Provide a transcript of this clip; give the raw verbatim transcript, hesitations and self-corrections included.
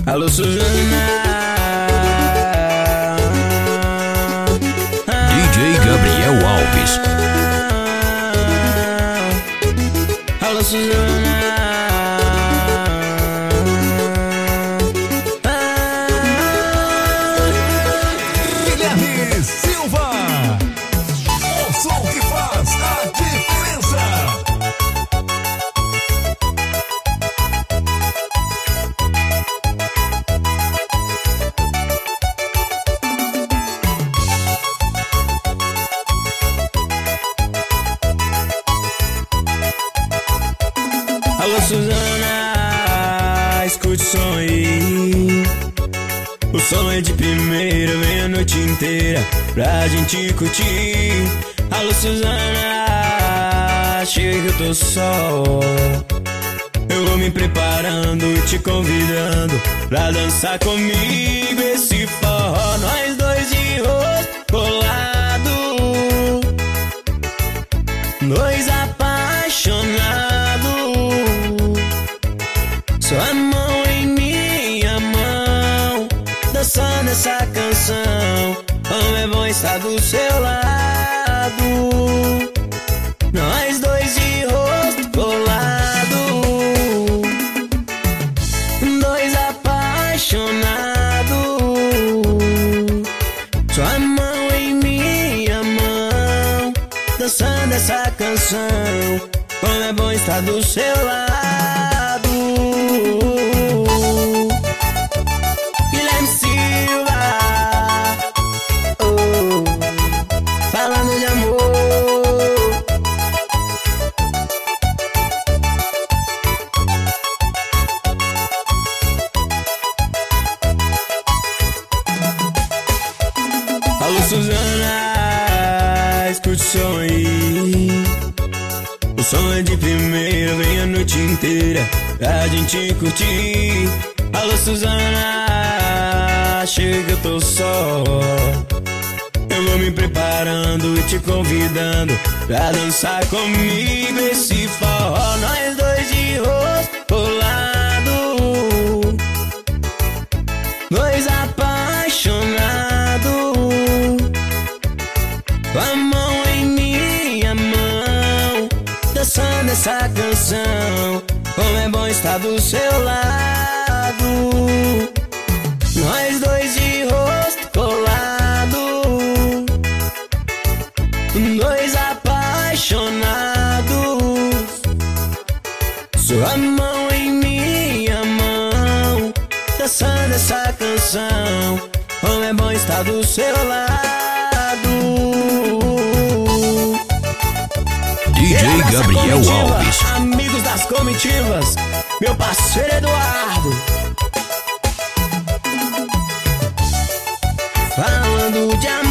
Alô, Suzana. D J Gabriel Alves. Alô, Suzana. Guilherme Silva, o som que faz a diferença. Alô, Suzana, escute o som aí. O som é de primeira, vem a noite inteira pra gente curtir. Alô, Suzana, chega que eu tô só. Eu vou me preparando, te convidando pra dançar comigo esse forró. Nós dois de rosto colado, dois apaixonados. Sua mão em minha mão, dançando essa canção. Como é bom estar do seu lado. Nós dois de rosto colado, dois apaixonados. Sua mão em minha mão, dançando essa canção. Como é bom estar do seu lado. Guilherme Silva, oh, falando de amor. Alô, Suzana, escute o som aí. O som é de primeira, vem a noite inteira pra gente curtir. Alô, Suzana, chega que eu tô só. Eu vou me preparando e te convidando pra dançar comigo esse forró. Nós dois de rosto colado, dois apaixonados. Com a mão em minha mão, dançando essa canção. Como é bom estar do seu lado. Nós dois de rosto colado, dois apaixonados. Sua mão em minha mão, dançando essa canção. Como é bom estar do seu lado. D J Gabriel Alves. Amigos das comitivas, meu parceiro Eduardo, falando de amor.